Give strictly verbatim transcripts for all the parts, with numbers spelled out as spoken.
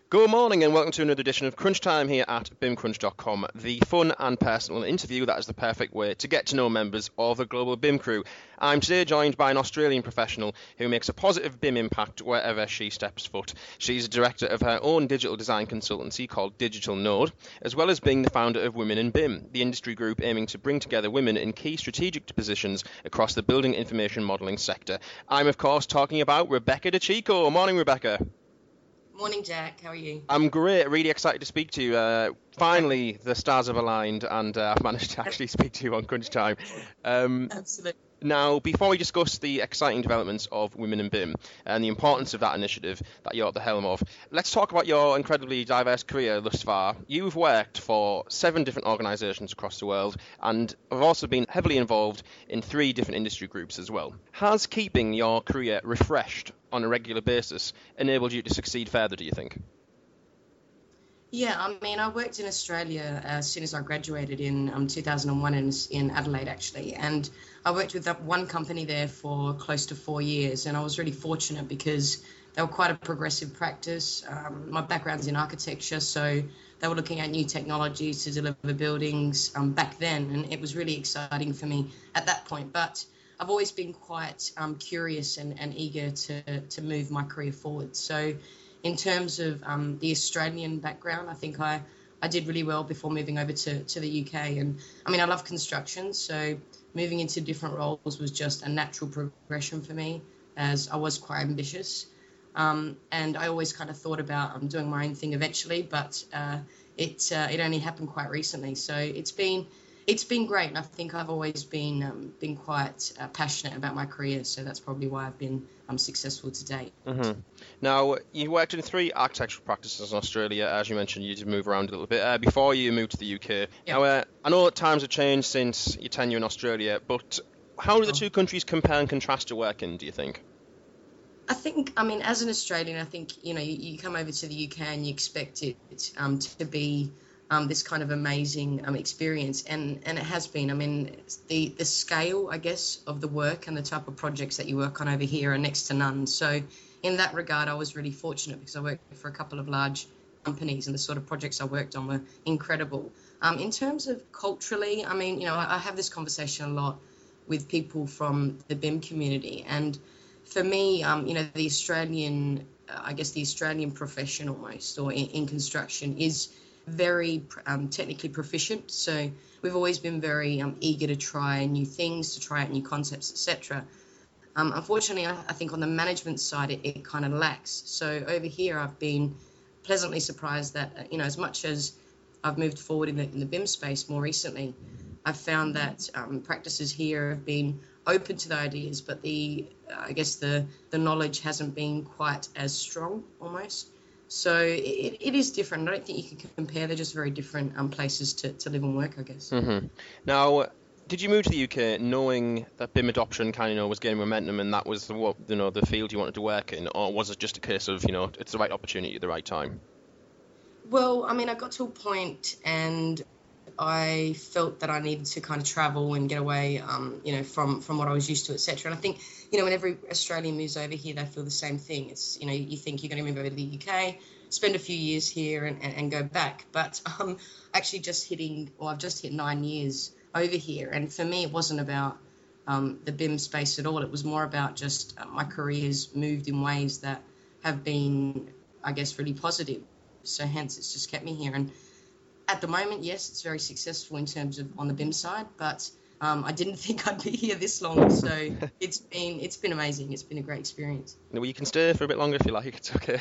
Good morning and welcome to another edition of Crunch Time here at bim crunch dot com, the fun and personal interview that is the perfect way to get to know members of the global B I M crew. I'm today joined by an Australian professional who makes a positive B I M impact wherever she steps foot. She's a director of her own digital design consultancy called Digital Node, as well as being the founder of Women in B I M, the industry group aiming to bring together women in key strategic positions across the building information modelling sector. I'm of course talking about Rebecca DeChico. Morning, Rebecca. Morning, Jack. How are you? I'm great. Really excited to speak to you. Uh, finally, the stars have aligned, and uh, I've managed to actually speak to you on Crunch Time. Um, Absolutely. Now, before we discuss the exciting developments of Women in B I M and the importance of that initiative that you're at the helm of, let's talk about your incredibly diverse career thus far. You've worked for seven different organisations across the world and have also been heavily involved in three different industry groups as well. Has keeping your career refreshed on a regular basis enabled you to succeed further, do you think? Yeah, I mean, I worked in Australia as soon as I graduated in um, two thousand one in, in Adelaide, actually. And I worked with that one company there for close to four years. And I was really fortunate because they were quite a progressive practice. Um, my background's in architecture, so they were looking at new technologies to deliver buildings um, back then. And it was really exciting for me at that point. But I've always been quite um, curious and, and eager to, to move my career forward. So in terms of um, the Australian background, I think I, I did really well before moving over to, to the U K. And I mean, I love construction, so moving into different roles was just a natural progression for me, as I was quite ambitious. Um, and I always kind of thought about um, doing my own thing eventually, but uh, it uh, it only happened quite recently. So it's been it's been great, and I think I've always been um, been quite uh, passionate about my career. So that's probably why I've been um, successful to date. Mm-hmm. Now, you worked in three architectural practices in Australia. As you mentioned, you did move around a little bit uh, before you moved to the U K. Yeah. Now, uh, I know that times have changed since your tenure in Australia, but how do the two countries compare and contrast to working, do you think? I think, I mean, as an Australian, I think, you know, you, you come over to the U K and you expect it um, to be um, this kind of amazing um, experience, and, and it has been. I mean, the, the scale, I guess, of the work and the type of projects that you work on over here are next to none. So in that regard, I was really fortunate because I worked for a couple of large companies and the sort of projects I worked on were incredible. Um, in terms of culturally, I mean, you know, I, I have this conversation a lot with people from the B I M community, and for me, um, you know, the Australian, uh, I guess the Australian profession almost, or in, in construction, is very um, technically proficient. So we've always been very um, eager to try new things, to try out new concepts, et cetera. Um, unfortunately, I, I think on the management side, it, it kind of lacks. So over here, I've been pleasantly surprised that, uh, you know, as much as I've moved forward in the, in the B I M space more recently, I've found that um, practices here have been open to the ideas, but the uh, I guess the the knowledge hasn't been quite as strong almost. So it, it is different. I don't think you can compare. They're just very different um, places to, to live and work, I guess. Mm-hmm. Now, did you move to the U K knowing that B I M adoption kind of, you know, was gaining momentum and that was the what you know the field you wanted to work in, or was it just a case of, you know, it's the right opportunity at the right time? Well, I mean, I got to a point and I felt that I needed to kind of travel and get away, um, you know, from, from what I was used to, et cetera. And I think, you know, when every Australian moves over here, they feel the same thing. It's, you know, you think you're going to move over to the U K, spend a few years here and, and, and go back. But um, actually just hitting, or I've just hit nine years over here. And for me, it wasn't about um, the B I M space at all. It was more about just uh, my career's moved in ways that have been, I guess, really positive. So hence, it's just kept me here. And at the moment, yes, it's very successful in terms of on the B I M side, but um, I didn't think I'd be here this long. So it's been it's been amazing. It's been a great experience. Well, you can stay for a bit longer if you like. It's okay.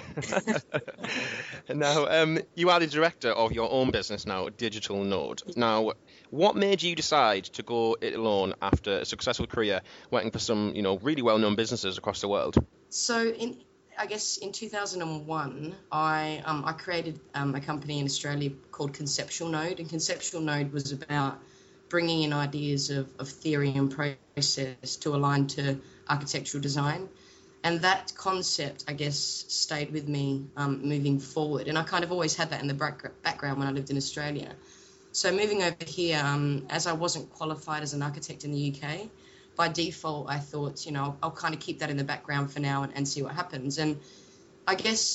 Now, um, you are the director of your own business now, Digital Node. Now, what made you decide to go it alone after a successful career working for some, you know, really well-known businesses across the world? So in I guess in two thousand one, I um, I created um, a company in Australia called Conceptual Node, and Conceptual Node was about bringing in ideas of, of theory and process to align to architectural design. And that concept, I guess, stayed with me um, moving forward. And I kind of always had that in the back- background when I lived in Australia. So moving over here, um, as I wasn't qualified as an architect in the U K, by default, I thought, you know, I'll, I'll kind of keep that in the background for now and, and see what happens. And I guess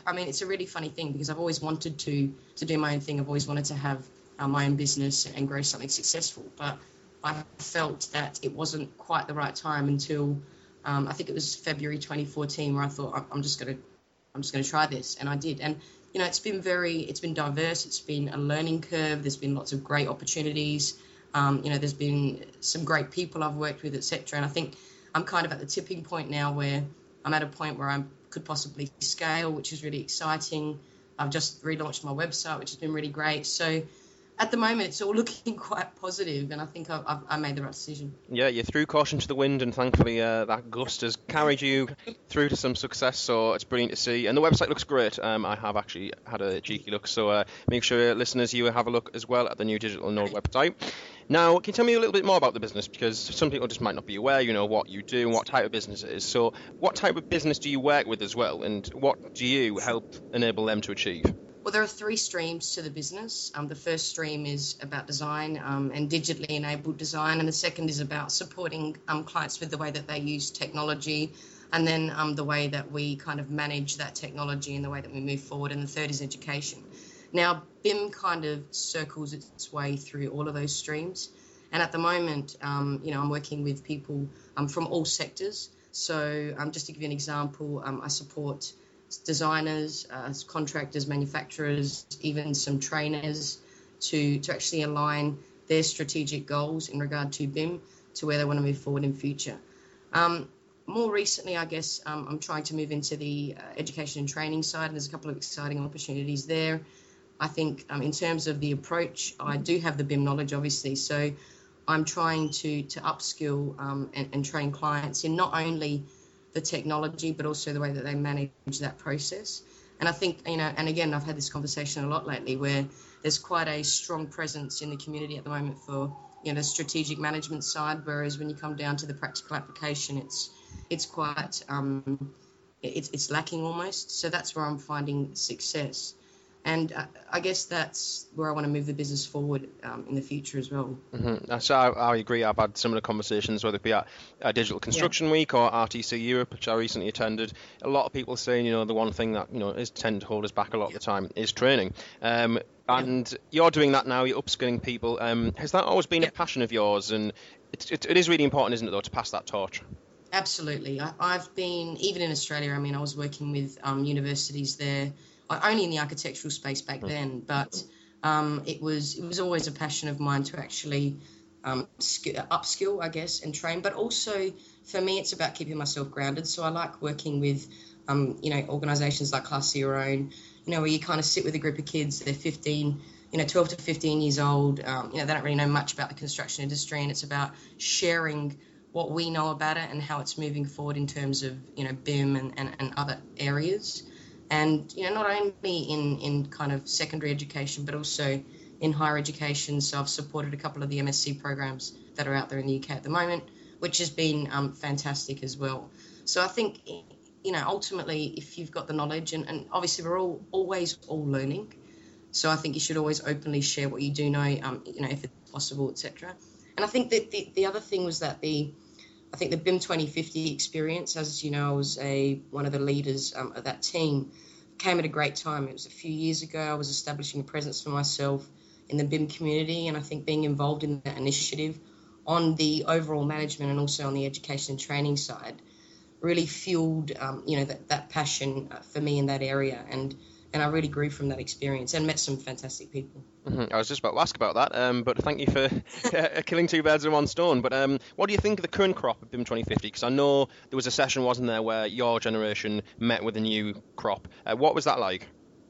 I mean, it's a really funny thing because I've always wanted to to do my own thing. I've always wanted to have uh, my own business and grow something successful. But I felt that it wasn't quite the right time until um, I think it was February twenty fourteen, where I thought I'm just going to I'm just going to try this, and I did. And you know, it's been very it's been diverse. It's been a learning curve. There's been lots of great opportunities. Um, you know, there's been some great people I've worked with, et cetera. And I think I'm kind of at the tipping point now where I'm at a point where I could possibly scale, which is really exciting. I've just relaunched my website, which has been really great. So at the moment, it's all looking quite positive, and I think I've, I've I made the right decision. Yeah, you threw caution to the wind, and thankfully uh, that gust has carried you through to some success, so it's brilliant to see. And the website looks great. Um, I have actually had a cheeky look, so uh, make sure, listeners, you have a look as well at the new Digital Node website. Now, can you tell me a little bit more about the business? Because some people just might not be aware, you know, what you do and what type of business it is. So what type of business do you work with as well, and what do you help enable them to achieve? Well, there are three streams to the business. Um, the first stream is about design um, and digitally enabled design, and the second is about supporting um, clients with the way that they use technology, and then um, the way that we kind of manage that technology and the way that we move forward, and the third is education. Now, B I M kind of circles its way through all of those streams, and at the moment, um, you know, I'm working with people um, from all sectors. So um, just to give you an example, um, I support designers, uh, contractors, manufacturers, even some trainers to, to actually align their strategic goals in regard to B I M to where they want to move forward in future. Um, more recently, I guess, um, I'm trying to move into the uh, education and training side, and there's a couple of exciting opportunities there. I think um, in terms of the approach, I do have the B I M knowledge, obviously, so I'm trying to, to upskill um, and, and train clients in not only the technology, but also the way that they manage that process. And I think, you know, and again, I've had this conversation a lot lately where there's quite a strong presence in the community at the moment for, you know, the strategic management side, whereas when you come down to the practical application, it's it's quite, um, it's, it's lacking almost. So that's where I'm finding success. And I guess that's where I want to move the business forward um, in the future as well. Mm-hmm. So I, I agree. I've had similar conversations, whether it be at a Digital Construction yeah. Week or R T C Europe, which I recently attended. A lot of people saying, you know, the one thing that, you know, is tend to hold us back a lot yeah. of the time is training. Um, and yeah. you're doing that now. You're upskilling people. Um, has that always been yeah. a passion of yours? And it, it, it is really important, isn't it, though, to pass that torch? Absolutely. I, I've been, even in Australia, I mean, I was working with um, universities there, only in the architectural space back then, but um, it was it was always a passion of mine to actually um, sk- upskill, I guess, and train. But also, for me, it's about keeping myself grounded. So I like working with, um, you know, organisations like Class Your Own, you know, where you kind of sit with a group of kids. They're fifteen, you know, twelve to fifteen years old. Um, you know, they don't really know much about the construction industry, and it's about sharing what we know about it and how it's moving forward in terms of, you know, B I M and, and, and other areas. And, you know, not only in, in kind of secondary education, but also in higher education. So I've supported a couple of the M S c programs that are out there in the U K at the moment, which has been um, fantastic as well. So I think, you know, ultimately, if you've got the knowledge, and, and obviously we're all always all learning. So I think you should always openly share what you do know, um, you know, if it's possible, et cetera. And I think that the, the other thing was that the, I think the B I M twenty fifty experience, as you know, I was a one of the leaders um, of that team, came at a great time. It was a few years ago. I was establishing a presence for myself in the B I M community, and I think being involved in that initiative on the overall management and also on the education and training side really fueled, um, you know, that, that passion for me in that area. And And I really grew from that experience and met some fantastic people. Mm-hmm. I was just about to ask about that, um, but thank you for uh, killing two birds with one stone. But um, what do you think of the current crop of B I M twenty fifty? Because I know there was a session, wasn't there, where your generation met with a new crop. Uh, what was that like?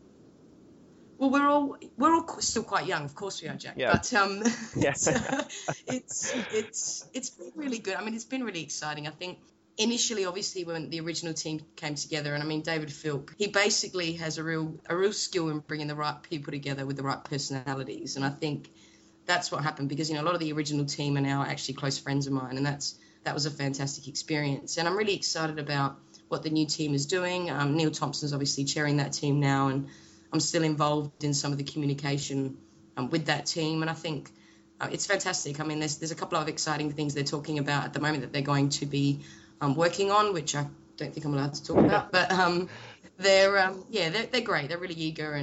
Well, we're all we're all still quite young, of course we are, Jack. Yeah. But um, yeah. it's, uh, it's it's it's been really good. I mean, it's been really exciting. I think. Initially, obviously, when the original team came together, and I mean, David Filk, he basically has a real a real skill in bringing the right people together with the right personalities. And I think that's what happened because, you know, a lot of the original team are now actually close friends of mine, and that's that was a fantastic experience. And I'm really excited about what the new team is doing. Um, Neil Thompson's obviously chairing that team now, and I'm still involved in some of the communication um, with that team. And I think uh, it's fantastic. I mean, there's there's a couple of exciting things they're talking about at the moment that they're going to be Um, working on, which I don't think I'm allowed to talk about, but um, they're um, yeah, they're, they're great. They're really eager, and